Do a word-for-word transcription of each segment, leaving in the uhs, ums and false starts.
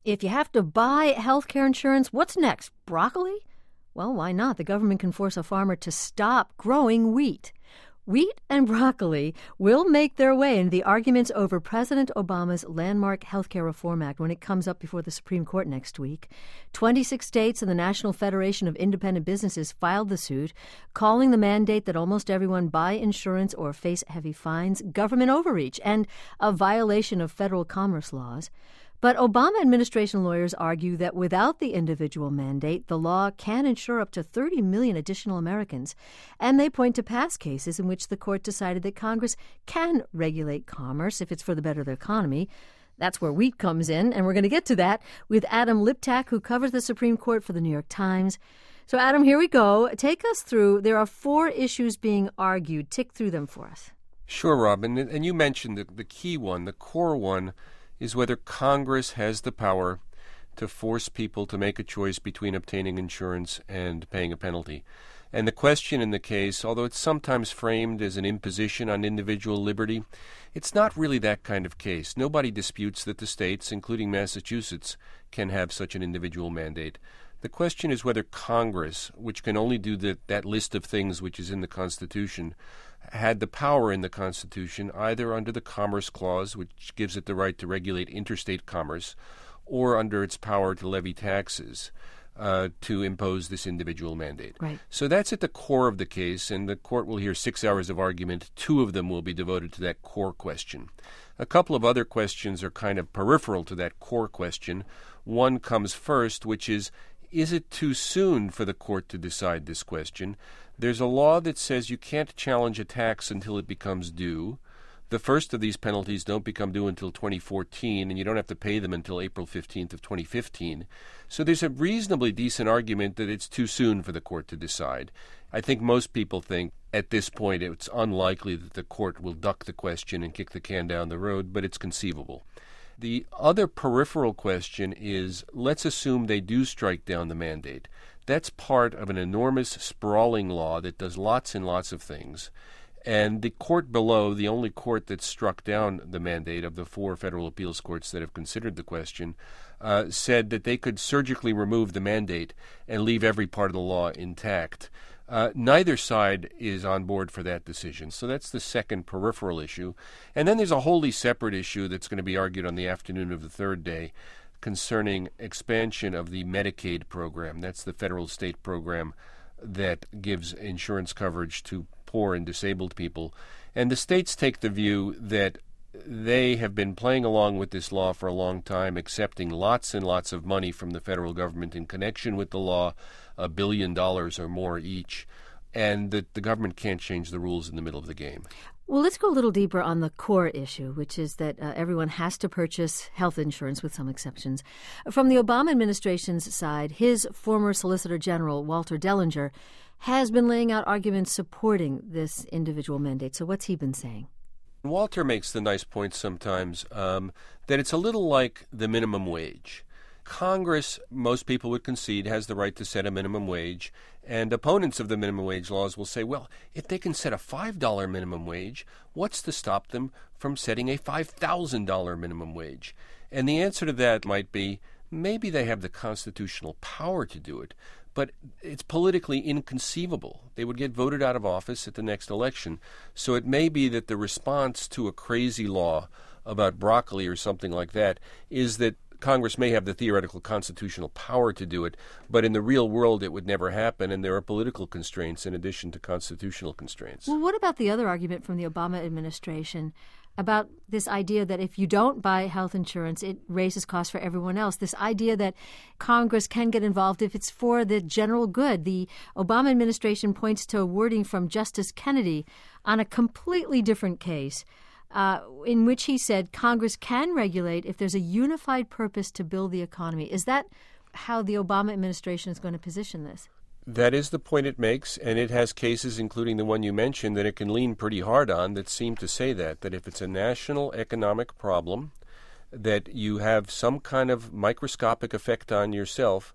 If you have to buy health care insurance, what's next? Broccoli? Well, why not? The government can force a farmer to stop growing wheat. Wheat and broccoli will make their way in the arguments over President Obama's landmark Health Care Reform Act when it comes up before the Supreme Court next week. twenty-six states and the National Federation of Independent Businesses filed the suit, calling the mandate that almost everyone buy insurance or face heavy fines government overreach and a violation of federal commerce laws. But Obama administration lawyers argue that without the individual mandate, the law can insure up to thirty million additional Americans. And they point to past cases in which the court decided that Congress can regulate commerce if it's for the better of the economy. That's where wheat comes in, and we're going to get to that with Adam Liptak, who covers the Supreme Court for the New York Times. So, Adam, here we go. Take us through. There are four issues being argued. Tick through them for us. Sure, Robin. And you mentioned the, the key one, the core one, is whether Congress has the power to force people to make a choice between obtaining insurance and paying a penalty. And the question in the case, although it's sometimes framed as an imposition on individual liberty, it's not really that kind of case. Nobody disputes that the states, including Massachusetts, can have such an individual mandate. The question is whether Congress, which can only do the, that list of things which is in the Constitution, had the power in the Constitution either under the Commerce Clause, which gives it the right to regulate interstate commerce, or under its power to levy taxes uh, to impose this individual mandate. Right. So that's at the core of the case, and the court will hear six hours of argument. Two of them will be devoted to that core question. A couple of other questions are kind of peripheral to that core question. One comes first, which is, is it too soon for the court to decide this question? There's a law that says you can't challenge a tax until it becomes due. The first of these penalties don't become due until twenty fourteen, and you don't have to pay them until April fifteenth of twenty fifteen. So there's a reasonably decent argument that it's too soon for the court to decide. I think most people think at this point it's unlikely that the court will duck the question and kick the can down the road, but it's conceivable. The other peripheral question is, let's assume they do strike down the mandate. That's part of an enormous, sprawling law that does lots and lots of things. And the court below, the only court that struck down the mandate of the four federal appeals courts that have considered the question, uh, said that they could surgically remove the mandate and leave every part of the law intact. Uh, neither side is on board for that decision. So that's the second peripheral issue. And then there's a wholly separate issue that's going to be argued on the afternoon of the third day concerning expansion of the Medicaid program. That's the federal state program that gives insurance coverage to poor and disabled people. And the states take the view that they have been playing along with this law for a long time, accepting lots and lots of money from the federal government in connection with the law, a billion dollars or more each, and that the government can't change the rules in the middle of the game. Well, let's go a little deeper on the core issue, which is that uh, everyone has to purchase health insurance with some exceptions. From the Obama administration's side, his former Solicitor General, Walter Dellinger, has been laying out arguments supporting this individual mandate. So what's he been saying? Walter makes the nice point sometimes um, that it's a little like the minimum wage. Congress, most people would concede, has the right to set a minimum wage, and opponents of the minimum wage laws will say, well, if they can set a five dollars minimum wage, what's to stop them from setting a five thousand dollars minimum wage? And the answer to that might be, maybe they have the constitutional power to do it, but it's politically inconceivable. They would get voted out of office at the next election. So it may be that the response to a crazy law about broccoli or something like that is that Congress may have the theoretical constitutional power to do it, but in the real world it would never happen, and there are political constraints in addition to constitutional constraints. Well, what about the other argument from the Obama administration about this idea that if you don't buy health insurance, it raises costs for everyone else? This idea that Congress can get involved if it's for the general good. The Obama administration points to a wording from Justice Kennedy on a completely different case, Uh, in which he said Congress can regulate if there's a unified purpose to build the economy. Is that how the Obama administration is going to position this? That is the point it makes, and it has cases, including the one you mentioned, that it can lean pretty hard on that seem to say that, that if it's a national economic problem, that you have some kind of microscopic effect on yourself,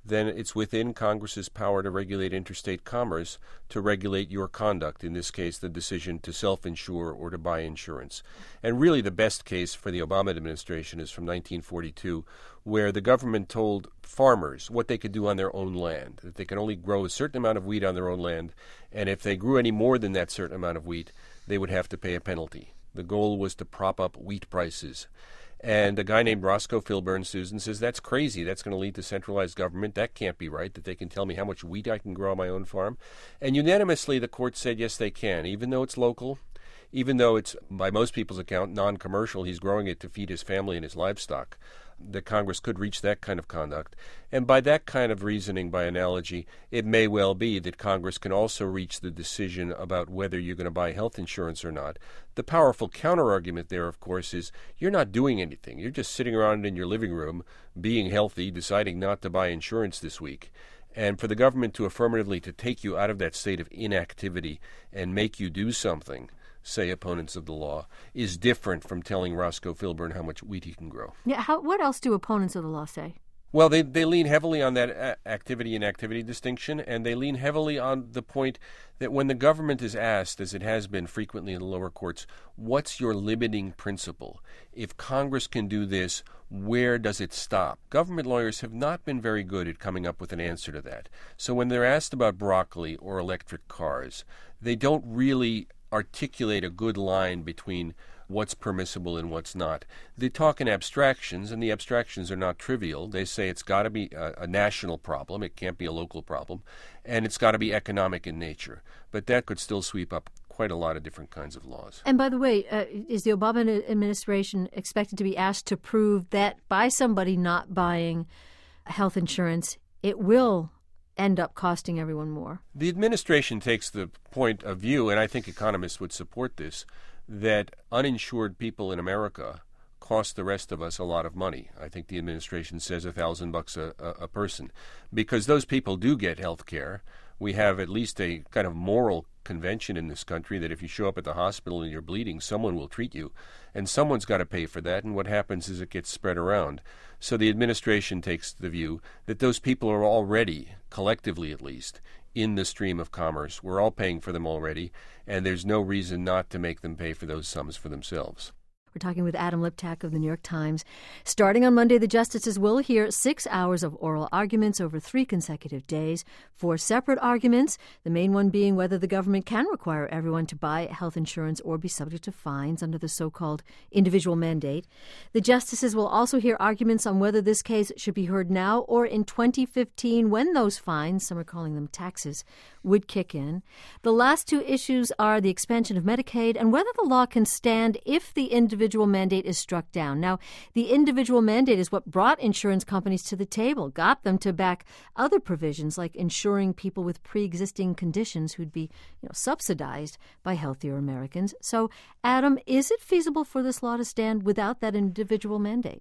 then it's within Congress's power to regulate interstate commerce to regulate your conduct, in this case, the decision to self-insure or to buy insurance. And really the best case for the Obama administration is from nineteen forty-two, where the government told farmers what they could do on their own land, that they could only grow a certain amount of wheat on their own land, and if they grew any more than that certain amount of wheat, they would have to pay a penalty. The goal was to prop up wheat prices. And a guy named Roscoe Filburn Susan says, that's crazy. That's going to lead to centralized government. That can't be right, that they can tell me how much wheat I can grow on my own farm. And unanimously, the court said, yes, they can, even though it's local, even though it's, by most people's account, non-commercial. He's growing it to feed his family and his livestock. The Congress could reach that kind of conduct. And by that kind of reasoning, by analogy, it may well be that Congress can also reach the decision about whether you're going to buy health insurance or not. The powerful counterargument there, of course, is you're not doing anything. You're just sitting around in your living room, being healthy, deciding not to buy insurance this week. And for the government to affirmatively to take you out of that state of inactivity and make you do something, say opponents of the law, is different from telling Roscoe Filburn how much wheat he can grow. Yeah. How, what else do opponents of the law say? Well, they, they lean heavily on that a- activity and activity distinction, and they lean heavily on the point that when the government is asked, as it has been frequently in the lower courts, what's your limiting principle? If Congress can do this, where does it stop? Government lawyers have not been very good at coming up with an answer to that. So when they're asked about broccoli or electric cars, they don't really articulate a good line between what's permissible and what's not. They talk in abstractions, and the abstractions are not trivial. They say it's got to be a, a national problem. It can't be a local problem. And it's got to be economic in nature. But that could still sweep up quite a lot of different kinds of laws. And by the way, uh, is the Obama administration expected to be asked to prove that by somebody not buying health insurance, it will end up costing everyone more? The administration takes the point of view, and I think economists would support this, that uninsured people in America cost the rest of us a lot of money. I think the administration says a thousand bucks a, a person, because those people do get health care. We have at least a kind of moral convention in this country that if you show up at the hospital and you're bleeding, someone will treat you, and someone's got to pay for that, and what happens is it gets spread around. So the administration takes the view that those people are already, collectively at least, in the stream of commerce. We're all paying for them already, and there's no reason not to make them pay for those sums for themselves. We're talking with Adam Liptak of the New York Times. Starting on Monday, the justices will hear six hours of oral arguments over three consecutive days. Four separate arguments, the main one being whether the government can require everyone to buy health insurance or be subject to fines under the so-called individual mandate. The justices will also hear arguments on whether this case should be heard now or in twenty fifteen, when those fines, some are calling them taxes, would kick in. The last two issues are the expansion of Medicaid and whether the law can stand if the individual individual mandate is struck down. Now, the individual mandate is what brought insurance companies to the table, got them to back other provisions like insuring people with pre-existing conditions who'd be, you know, subsidized by healthier Americans. So, Adam, is it feasible for this law to stand without that individual mandate?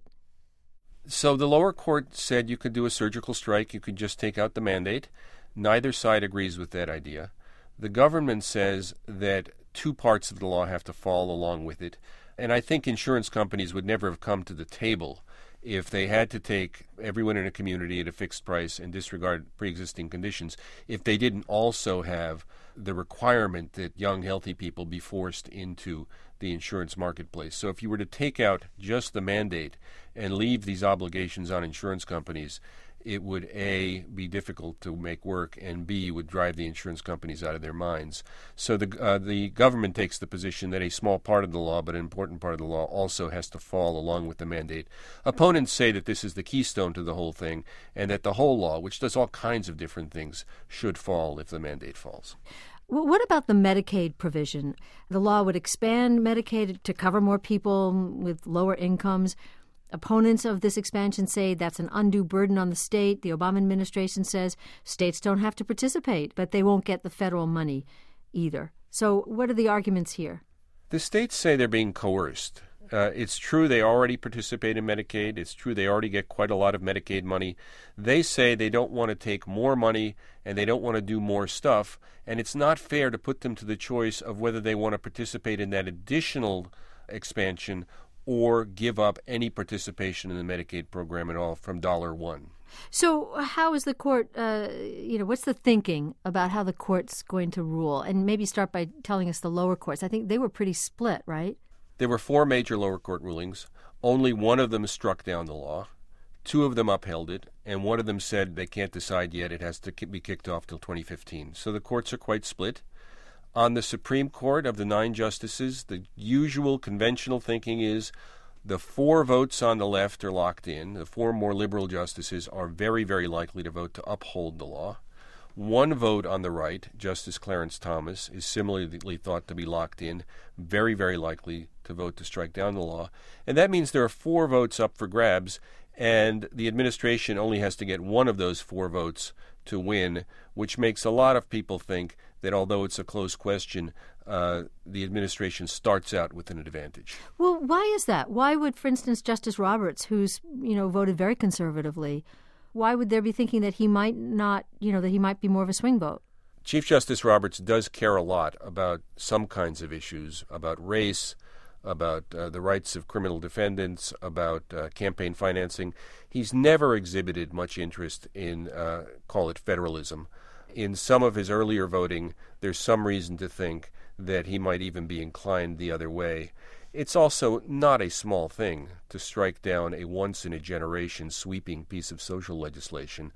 So the lower court said you could do a surgical strike, you could just take out the mandate. Neither side agrees with that idea. The government says that two parts of the law have to fall along with it. And I think insurance companies would never have come to the table if they had to take everyone in a community at a fixed price and disregard pre-existing conditions, if they didn't also have the requirement that young, healthy people be forced into the insurance marketplace. So if you were to take out just the mandate and leave these obligations on insurance companies, it would, A, be difficult to make work, and B, would drive the insurance companies out of their minds. So the uh, the government takes the position that a small part of the law, but an important part of the law, also has to fall along with the mandate. Opponents say that this is the keystone to the whole thing, and that the whole law, which does all kinds of different things, should fall if the mandate falls. Well, what about the Medicaid provision? The law would expand Medicaid to cover more people with lower incomes. Opponents of this expansion say that's an undue burden on the state. The Obama administration says states don't have to participate, but they won't get the federal money either. So what are the arguments here? The states say they're being coerced. Uh, it's true they already participate in Medicaid. It's true they already get quite a lot of Medicaid money. They say they don't want to take more money and they don't want to do more stuff, and it's not fair to put them to the choice of whether they want to participate in that additional expansion or give up any participation in the Medicaid program at all from dollar one. So how is the court, uh, you know, what's the thinking about how the court's going to rule? And maybe start by telling us the lower courts. I think they were pretty split, right? There were four major lower court rulings. Only one of them struck down the law. Two of them upheld it, and one of them said they can't decide yet. It has to be kicked off till twenty fifteen. So the courts are quite split. On the Supreme Court, of the nine justices, the usual conventional thinking is the four votes on the left are locked in. The four more liberal justices are very, very likely to vote to uphold the law. One vote on the right, Justice Clarence Thomas, is similarly thought to be locked in, very, very likely to vote to strike down the law. And that means there are four votes up for grabs, and the administration only has to get one of those four votes to win, which makes a lot of people think that although it's a close question, uh, the administration starts out with an advantage. Well, why is that? Why would, for instance, Justice Roberts, who's, you know, voted very conservatively, why would there be thinking that he might not, you know, that he might be more of a swing vote? Chief Justice Roberts does care a lot about some kinds of issues, about race, about uh, the rights of criminal defendants, about uh, campaign financing. He's never exhibited much interest in, uh, call it federalism. In some of his earlier voting, there's some reason to think that he might even be inclined the other way. It's also not a small thing to strike down a once-in-a-generation sweeping piece of social legislation.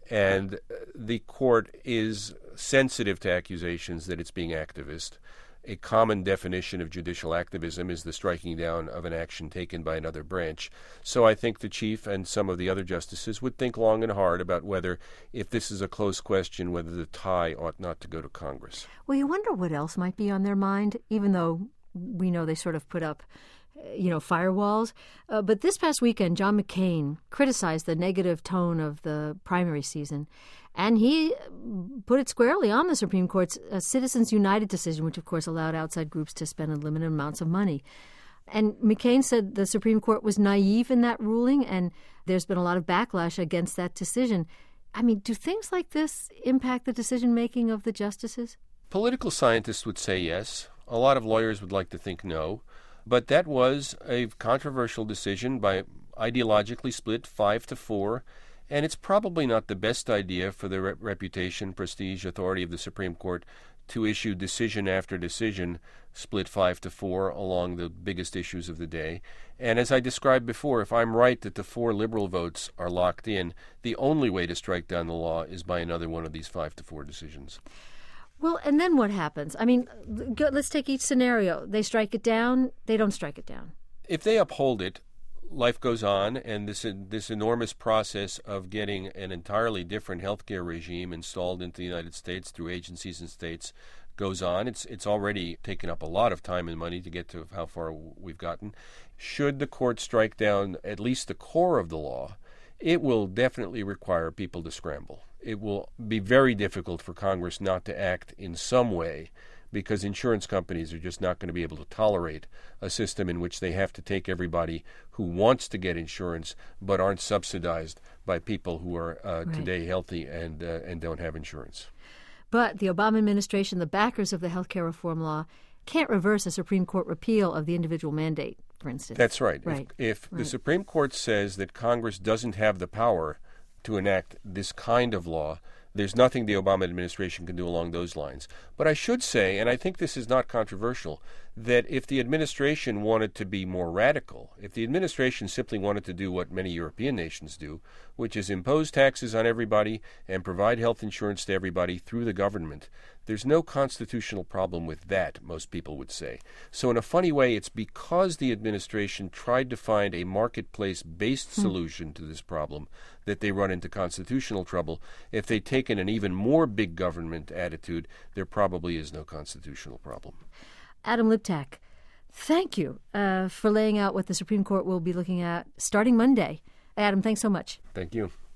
And the court is sensitive to accusations that it's being activist. A common definition of judicial activism is the striking down of an action taken by another branch. So I think the Chief and some of the other justices would think long and hard about whether, if this is a close question, whether the tie ought not to go to Congress. Well, you wonder what else might be on their mind, even though we know they sort of put up, you know, firewalls. Uh, but this past weekend, John McCain criticized the negative tone of the primary season. And he put it squarely on the Supreme Court's uh, Citizens United decision, which, of course, allowed outside groups to spend unlimited amounts of money. And McCain said the Supreme Court was naive in that ruling, and there's been a lot of backlash against that decision. I mean, do things like this impact the decision-making of the justices? Political scientists would say yes. A lot of lawyers would like to think no. But that was a controversial decision by ideologically split five to four. And it's probably not the best idea for the re- reputation, prestige, authority of the Supreme Court to issue decision after decision split five to four along the biggest issues of the day. And as I described before, if I'm right that the four liberal votes are locked in, the only way to strike down the law is by another one of these five to four decisions. Well, and then what happens? I mean, go, let's take each scenario. They strike it down. They don't strike it down. If they uphold it, life goes on, and this this enormous process of getting an entirely different healthcare regime installed into the United States through agencies and states goes on. It's it's already taken up a lot of time and money to get to how far we've gotten. Should the court strike down at least the core of the law, it will definitely require people to scramble. It will be very difficult for Congress not to act in some way, because insurance companies are just not going to be able to tolerate a system in which they have to take everybody who wants to get insurance but aren't subsidized by people who are uh, right. today healthy and uh, and don't have insurance. But the Obama administration, the backers of the health care reform law, can't reverse a Supreme Court repeal of the individual mandate, for instance. That's right. right. If, if right. the Supreme Court says that Congress doesn't have the power to enact this kind of law, there's nothing the Obama administration can do along those lines. But I should say, and I think this is not controversial, that if the administration wanted to be more radical, if the administration simply wanted to do what many European nations do, which is impose taxes on everybody and provide health insurance to everybody through the government, there's no constitutional problem with that, most people would say. So in a funny way, it's because the administration tried to find a marketplace-based hmm. solution to this problem that they run into constitutional trouble. If they'd taken an even more big government attitude, there probably is no constitutional problem. Adam Liptak, thank you uh, for laying out what the Supreme Court will be looking at starting Monday. Adam, thanks so much. Thank you.